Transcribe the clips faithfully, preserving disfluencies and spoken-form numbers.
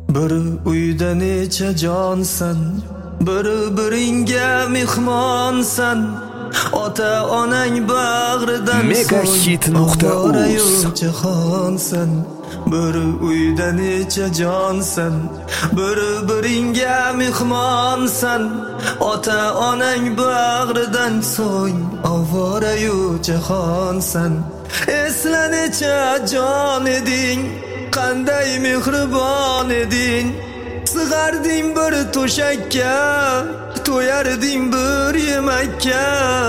Bir uyda necha jonsan, bir-biringga mehmonsan. Ota onang bag'ridan Megahit nuqta uz jahonsan. Bir uyda necha jonsan, bir-biringga mehmonsan. Ota onang bag'ridan so'ng ovora-yu jahonsan. Esla necha jon eding, qanday mehribon eding. Sig'arding bir to'shakka, to'yarding bir yemakka.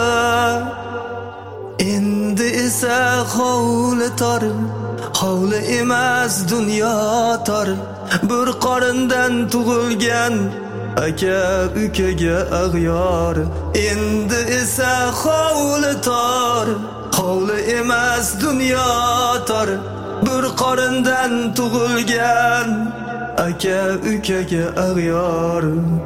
Endi esa hovli tor, hovli emas dunyo tor. Bir qorindan tug'ilgan aka ukaga ag'yor. Endi esa hovli tor, hovli emas dunyo tor. Bir qorindan tug'ilgan aka ukaga ag'yor.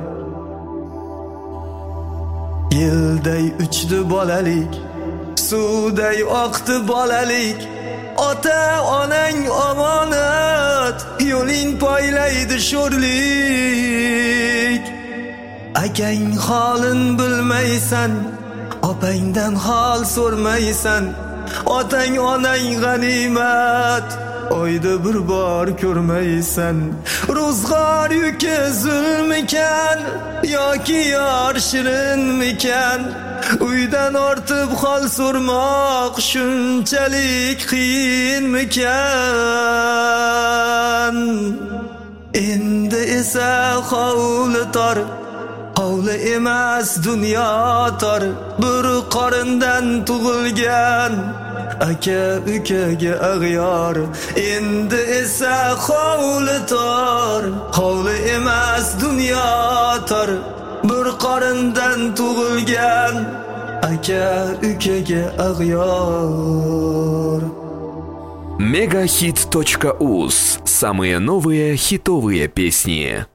Yilday uchdi bolalik, suvday oqdi bolalik. Ota onang omonat, yo'ling poylaydi sho'rlik. Akang holin bilmaysan, opangdan hol so'rmaysan. Otang onang g'animat, oyda bir bor ko'rmaysan. Ro'zg'or yuki zulmikan yoki yor shirinmikan? Uydan ortib hol so'rmoq shunchalik qiyinmikan? Endi esa hovli tor, hovli emas dunyo tor. Bir qorindan tug'ilgan aka ukaga ag'yor. Endi esa hovli tor, hovli emas dunyo tor. Bir qorindan tug'ilgan aka ukaga ag'yor. Megahit точка уз. Самые новые хитовые песни.